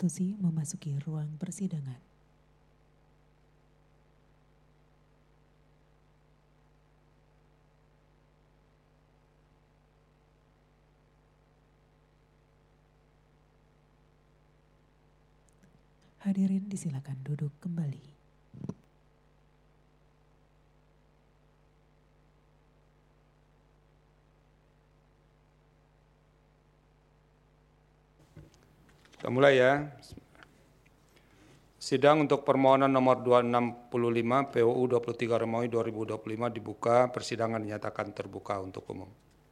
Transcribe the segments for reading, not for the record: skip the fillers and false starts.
Konstitusi memasuki ruang persidangan. Hadirin disilakan duduk kembali. Kita mulai ya. Sidang untuk permohonan nomor 265 PUU 23 Romawi 2025 dibuka, persidangan dinyatakan terbuka untuk umum.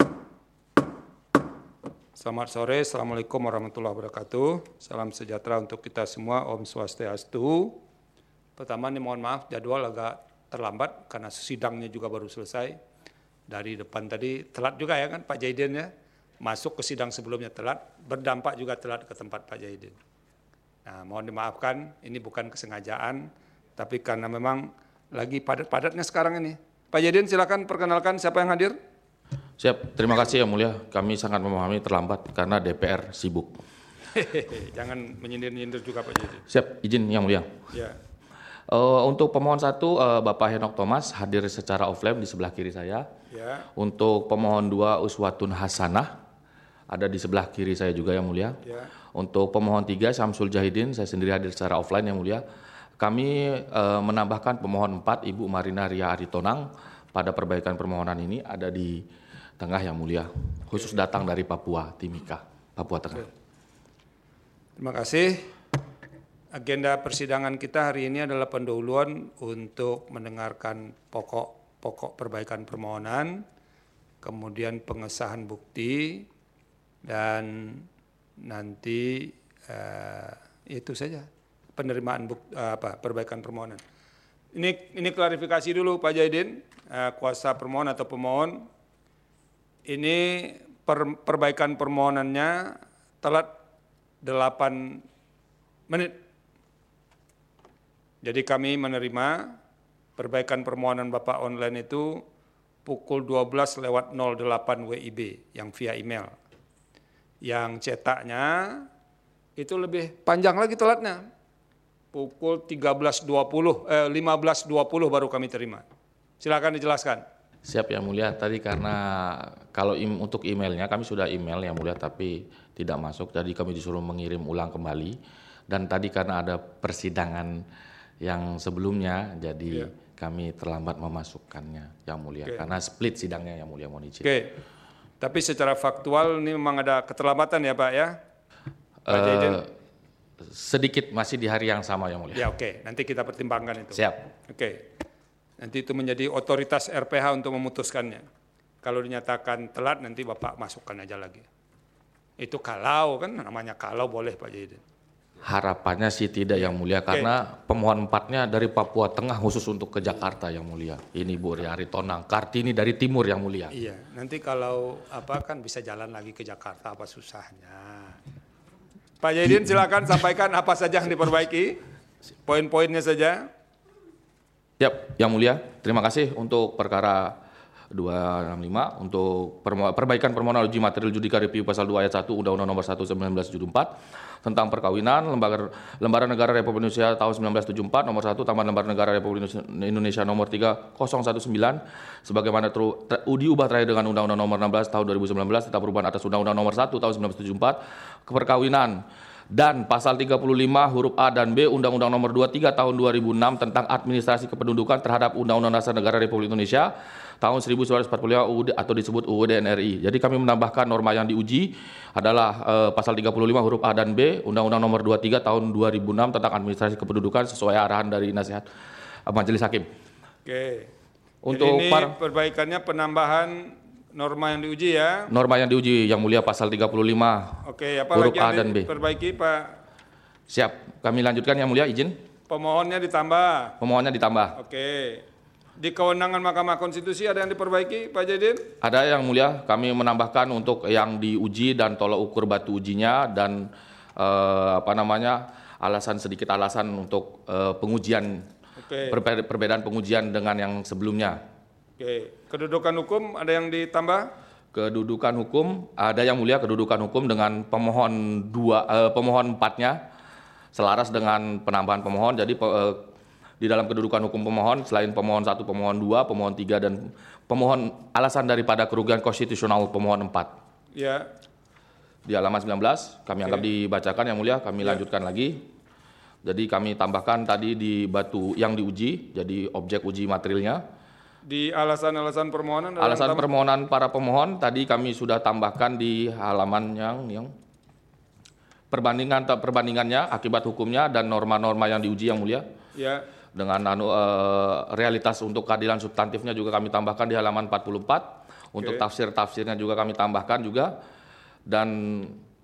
Selamat sore, Assalamualaikum warahmatullahi wabarakatuh. Salam sejahtera untuk kita semua, Om Swastiastu. Pertama nih mohon maaf, jadwal agak terlambat karena sidangnya juga baru selesai. Dari depan tadi telat juga ya kan Pak Jaiden ya. Masuk ke sidang sebelumnya telat, berdampak juga telat ke tempat Pak Jaiden. Nah, mohon dimaafkan, ini bukan kesengajaan, tapi karena memang lagi padat-padatnya sekarang ini. Pak Jaiden silakan perkenalkan siapa yang hadir. Siap, terima kasih Yang Mulia. Kami sangat memahami terlambat karena DPR sibuk. Jangan menyindir-nyindir juga Pak Jaiden. Siap, izin Yang Mulia. Ya. Untuk pemohon 1, Bapak Henok Thomas hadir secara offline di sebelah kiri saya. Ya. Untuk pemohon 2, Uswatun Hasanah, ada di sebelah kiri saya juga Yang Mulia. Ya. Untuk pemohon 3, Syamsul Jahidin, saya sendiri hadir secara offline Yang Mulia. Kami menambahkan pemohon 4, Ibu Marina Ria Aritonang, pada perbaikan permohonan ini ada di tengah Yang Mulia, khusus datang dari Papua, Timika, Papua Tengah. Terima kasih. Agenda persidangan kita hari ini adalah pendahuluan untuk mendengarkan pokok perbaikan permohonan, kemudian pengesahan bukti, dan nanti itu saja penerimaan perbaikan permohonan. Ini klarifikasi dulu Pak Jaidin, kuasa permohon atau pemohon. Ini perbaikan permohonannya telat 8 menit. Jadi kami menerima perbaikan permohonan Bapak online itu pukul 12:08 WIB yang via email. Yang cetaknya itu lebih panjang lagi telatnya. Pukul 15:20 baru kami terima. Silakan dijelaskan. Siap Yang Mulia, tadi karena kalau untuk emailnya kami sudah email Yang Mulia tapi tidak masuk, jadi kami disuruh mengirim ulang kembali. Dan tadi karena ada persidangan yang sebelumnya, jadi kami terlambat memasukkannya Yang Mulia. Karena split sidangnya Yang Mulia, mohon izin. Tapi secara faktual ini memang ada keterlambatan ya Pak ya? Pak Jaiden? Sedikit masih di hari yang sama Yang Mulia. Ya nanti kita pertimbangkan itu. Siap. Nanti itu menjadi otoritas RPH untuk memutuskannya. Kalau dinyatakan telat nanti Bapak masukkan aja lagi. Itu kalau kan namanya kalau boleh Pak Jaiden. Harapannya sih tidak Yang Mulia, karena pemohon 4-nya dari Papua Tengah khusus untuk ke Jakarta Yang Mulia. Ini Bu Ria Aritonang, Kartini dari timur Yang Mulia. Iya, nanti kalau kan bisa jalan lagi ke Jakarta, apa susahnya. Pak Jaidin silakan sampaikan apa saja yang diperbaiki, poin-poinnya saja. Yap, Yang Mulia, terima kasih untuk perkara 265 untuk perbaikan permohonan uji material judika review pasal 2 ayat 1 Undang-Undang Nomor 1 1974 tentang perkawinan Lembaran Negara Republik Indonesia tahun 1974 nomor 1 tambahan Lembaran Negara Republik Indonesia nomor 3019 sebagaimana diubah terakhir dengan Undang-Undang Nomor 16 tahun 2019 tentang perubahan atas Undang-Undang Nomor 1 tahun 1974 perkawinan, dan pasal 35 huruf A dan B Undang-Undang Nomor 23 tahun 2006 tentang administrasi kependudukan terhadap Undang-Undang Dasar Negara Republik Indonesia tahun 1945 UUD atau disebut UUD NRI. Jadi kami menambahkan norma yang diuji adalah pasal 35 huruf A dan B Undang-Undang Nomor 23 tahun 2006 tentang administrasi kependudukan sesuai arahan dari nasihat Majelis Hakim. Untuk jadi ini perbaikannya penambahan norma yang diuji ya. Norma yang diuji Yang Mulia pasal 35 apa huruf lagi A dan B. Perbaiki Pak. Siap, kami lanjutkan Yang Mulia, izin. Pemohonnya ditambah. Pemohonnya ditambah. Di kewenangan Mahkamah Konstitusi ada yang diperbaiki Pak Jaidin? Ada Yang Mulia, kami menambahkan untuk yang diuji dan tolak ukur batu ujinya dan sedikit alasan untuk pengujian, perbedaan pengujian dengan yang sebelumnya. Kedudukan hukum ada yang ditambah? Kedudukan hukum ada Yang Mulia, kedudukan hukum dengan pemohon 4-nya selaras dengan penambahan pemohon. Jadi di dalam kedudukan hukum pemohon, selain pemohon 1, pemohon 2, pemohon 3, dan pemohon alasan daripada kerugian konstitusional pemohon 4. Ya. Di halaman 19, kami anggap dibacakan Yang Mulia, kami lanjutkan lagi. Jadi kami tambahkan tadi di batu yang diuji, jadi objek uji materialnya. Di alasan-alasan permohonan. Alasan permohonan para pemohon tadi kami sudah tambahkan di halaman yang perbandingannya, akibat hukumnya, dan norma-norma yang diuji Yang Mulia. Ya. Dengan realitas untuk keadilan substantifnya juga kami tambahkan di halaman 44. Untuk tafsir-tafsirnya juga kami tambahkan juga. Dan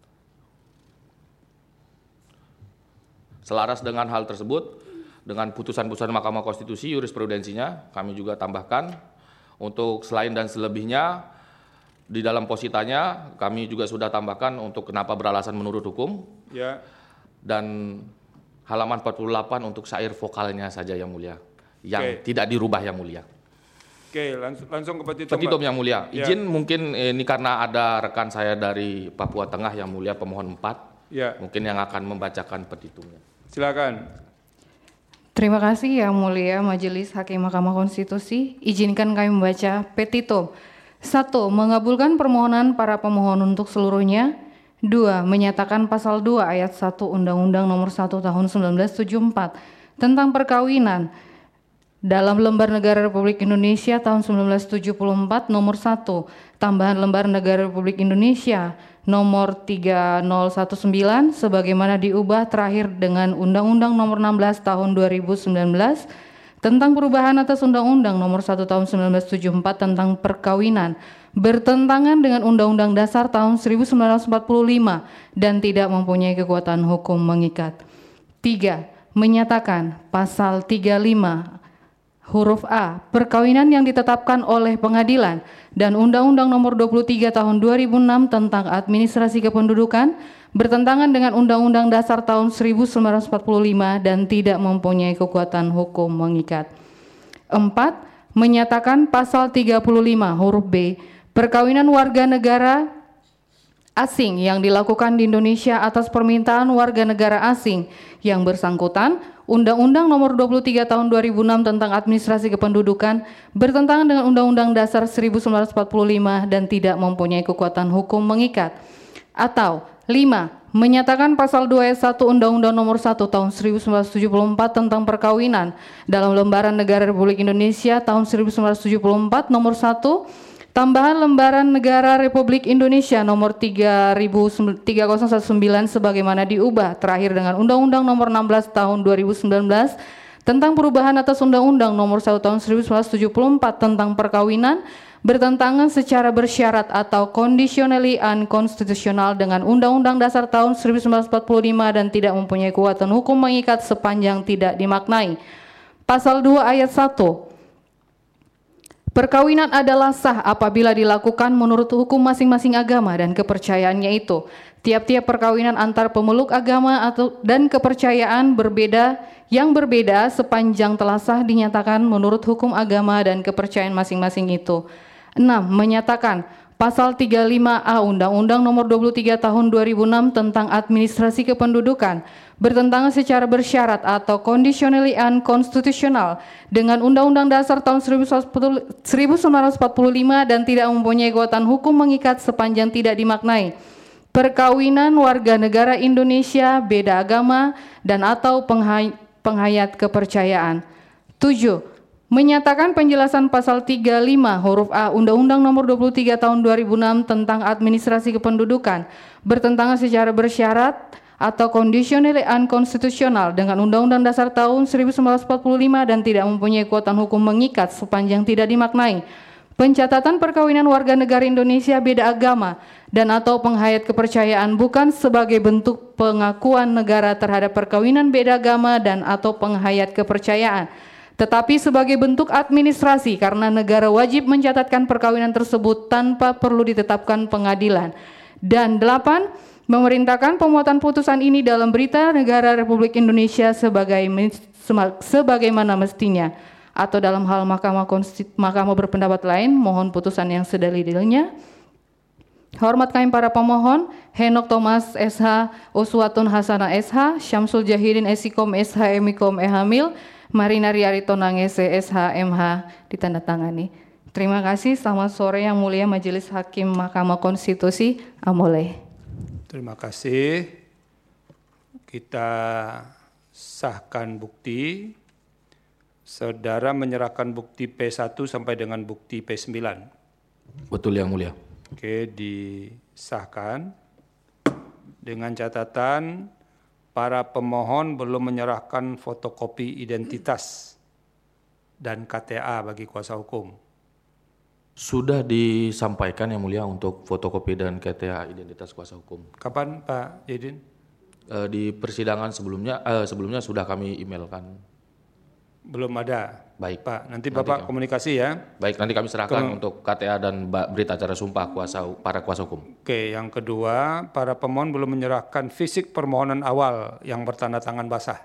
selaras dengan hal tersebut, dengan putusan-putusan Mahkamah Konstitusi, jurisprudensinya, kami juga tambahkan untuk selain dan selebihnya, di dalam positanya kami juga sudah tambahkan untuk kenapa beralasan menurut hukum. Ya. Dan halaman 48 untuk syair vokalnya saja Yang Mulia, yang tidak dirubah Yang Mulia. Oke, langsung ke petitum. Petitum Yang Mulia, izin Ya. mungkin ini karena ada rekan saya dari Papua Tengah Yang Mulia, pemohon 4, Ya. mungkin yang akan membacakan petitumnya. Silakan. Terima kasih Yang Mulia Majelis Hakim Mahkamah Konstitusi. Izinkan kami membaca petitum. 1. Mengabulkan permohonan para pemohon untuk seluruhnya. 2. Menyatakan pasal 2 ayat 1 Undang-Undang Nomor 1 Tahun 1974 tentang perkawinan dalam Lembar Negara Republik Indonesia tahun 1974 Nomor 1, tambahan Lembar Negara Republik Indonesia Nomor 3019 sebagaimana diubah terakhir dengan Undang-Undang Nomor 16 Tahun 2019 tentang perubahan atas Undang-Undang Nomor 1 Tahun 1974 tentang perkawinan, bertentangan dengan Undang-Undang Dasar tahun 1945 dan tidak mempunyai kekuatan hukum mengikat. 3. Menyatakan pasal 35 huruf A, perkawinan yang ditetapkan oleh pengadilan dan Undang-Undang Nomor 23 Tahun 2006 tentang administrasi kependudukan bertentangan dengan Undang-Undang Dasar tahun 1945 dan tidak mempunyai kekuatan hukum mengikat. 4. Menyatakan pasal 35 huruf B, perkawinan warga negara asing yang dilakukan di Indonesia atas permintaan warga negara asing yang bersangkutan, Undang-Undang Nomor 23 Tahun 2006 tentang administrasi kependudukan bertentangan dengan Undang-Undang Dasar 1945 dan tidak mempunyai kekuatan hukum mengikat. Atau 5. Menyatakan pasal 2 ayat 1 Undang-Undang Nomor 1 Tahun 1974 tentang perkawinan dalam Lembaran Negara Republik Indonesia tahun 1974 Nomor 1, tambahan Lembaran Negara Republik Indonesia Nomor 3019 sebagaimana diubah terakhir dengan Undang-Undang Nomor 16 Tahun 2019 tentang perubahan atas Undang-Undang Nomor 1 Tahun 1974 tentang perkawinan bertentangan secara bersyarat atau conditionally unconstitutional dengan Undang-Undang Dasar tahun 1945 dan tidak mempunyai kekuatan hukum mengikat sepanjang tidak dimaknai. Pasal 2 ayat 1. Perkawinan adalah sah apabila dilakukan menurut hukum masing-masing agama dan kepercayaannya itu. Tiap-tiap perkawinan antar pemeluk agama dan kepercayaan yang berbeda sepanjang telah sah dinyatakan menurut hukum agama dan kepercayaan masing-masing itu. 6. Menyatakan pasal 35A Undang-Undang Nomor 23 Tahun 2006 tentang administrasi kependudukan bertentangan secara bersyarat atau conditionally unconstitutional dengan Undang-Undang Dasar tahun 1945 dan tidak mempunyai kekuatan hukum mengikat sepanjang tidak dimaknai. Perkawinan warga negara Indonesia beda agama dan atau penghayat kepercayaan. 7. Menyatakan penjelasan pasal 35 huruf A Undang-Undang Nomor 23 Tahun 2006 tentang administrasi kependudukan bertentangan secara bersyarat atau conditionally unconstitutional dengan Undang-Undang Dasar tahun 1945 dan tidak mempunyai kekuatan hukum mengikat sepanjang tidak dimaknai. Pencatatan perkawinan warga negara Indonesia beda agama dan atau penghayat kepercayaan bukan sebagai bentuk pengakuan negara terhadap perkawinan beda agama dan atau penghayat kepercayaan, tetapi sebagai bentuk administrasi karena negara wajib mencatatkan perkawinan tersebut tanpa perlu ditetapkan pengadilan. Dan 8. Memerintahkan pemuatan putusan ini dalam Berita Negara Republik Indonesia sebagaimana mestinya, atau dalam hal Mahkamah berpendapat lain, mohon putusan yang sedalil-dalilnya. Hormat kami para pemohon, Henok Thomas SH, Uswatun Hasanah SH, Syamsul Jahidin Esikom SH, Emikom Ehamil, Marina Riarito Nangese SH, MH, ditandatangani. Terima kasih, selamat sore Yang Mulia Majelis Hakim Mahkamah Konstitusi, Amole. Terima kasih. Kita sahkan bukti. Saudara menyerahkan bukti P1 sampai dengan bukti P9. Betul Yang Mulia. Oke, disahkan. Dengan catatan para pemohon belum menyerahkan fotokopi identitas dan KTA bagi kuasa hukum. Sudah disampaikan Yang Mulia untuk fotokopi dan KTA identitas kuasa hukum. Kapan Pak Jedin? Di persidangan sebelumnya sudah kami emailkan. Belum ada. Baik. Pak, nanti Bapak komunikasi ya. Baik, nanti kami serahkan untuk KTA dan berita acara sumpah para kuasa hukum. Oke, yang kedua, para pemohon belum menyerahkan fisik permohonan awal yang bertanda tangan basah.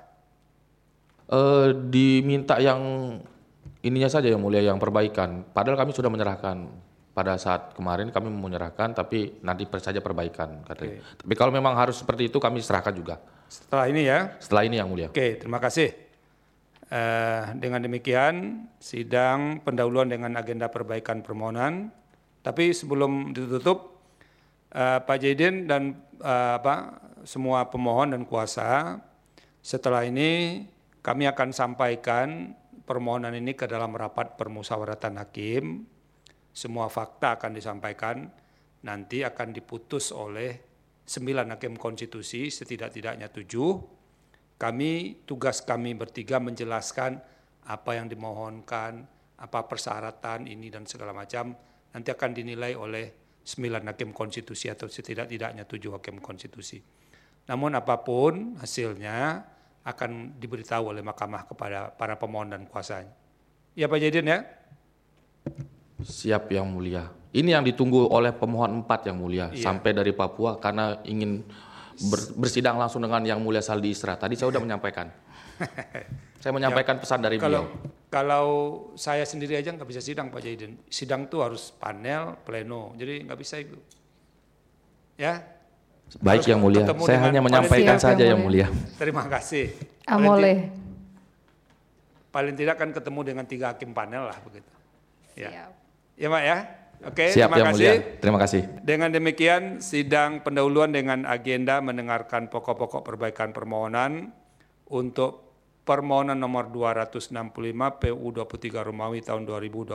Diminta yang ininya saja Yang Mulia, yang perbaikan. Padahal kami sudah menyerahkan pada saat kemarin kami menyerahkan, tapi nanti saja perbaikan katanya. Tapi kalau memang harus seperti itu kami serahkan juga. Setelah ini ya. Setelah ini Yang Mulia. Oke, terima kasih. Dengan demikian, sidang pendahuluan dengan agenda perbaikan permohonan. Tapi sebelum ditutup, Pak Jedin dan semua pemohon dan kuasa, setelah ini kami akan sampaikan permohonan ini ke dalam rapat permusyawaratan hakim. Semua fakta akan disampaikan, nanti akan diputus oleh 9 hakim konstitusi, setidak-tidaknya 7. Tugas kami bertiga menjelaskan apa yang dimohonkan, apa persyaratan ini dan segala macam, nanti akan dinilai oleh 9 hakim konstitusi atau setidak-tidaknya 7 hakim konstitusi. Namun apapun hasilnya akan diberitahu oleh mahkamah kepada para pemohon dan kuasanya. Ya Pak Jedin ya? Siap Yang Mulia. Ini yang ditunggu oleh pemohon 4 Yang Mulia, sampai dari Papua karena ingin bersidang langsung dengan Yang Mulia Saldi Isra. Tadi saya sudah menyampaikan. Saya menyampaikan pesan dari beliau. Kalau saya sendiri aja nggak bisa sidang Pak Jedin. Sidang tuh harus panel, pleno. Jadi nggak bisa itu. Ya. Baik Yang Mulia. Saya hanya menyampaikan saja Yang Mulia. Terima kasih. Amole. Paling tidak kan ketemu dengan 3 hakim panel lah begitu. Ya. Siap. Ya Pak ya. Oke, siap, terima Yang kasih. Mulia. Terima kasih. Dengan demikian, sidang pendahuluan dengan agenda mendengarkan pokok-pokok perbaikan permohonan untuk permohonan nomor 265 PU 23 Romawi tahun 2025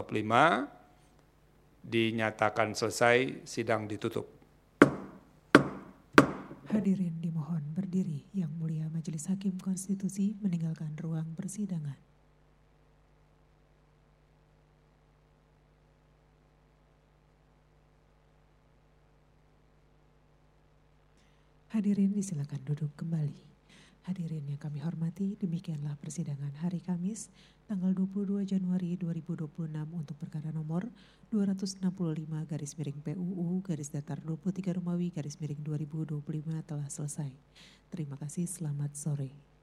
dinyatakan selesai, sidang ditutup. Hadirin dimohon berdiri. Yang Mulia Majelis Hakim Konstitusi meninggalkan ruang persidangan. Hadirin disilakan duduk kembali. Hadirin yang kami hormati, demikianlah persidangan hari Kamis tanggal 22 Januari 2026 untuk perkara nomor 265/PUU-23 Romawi-2025 telah selesai. Terima kasih, selamat sore.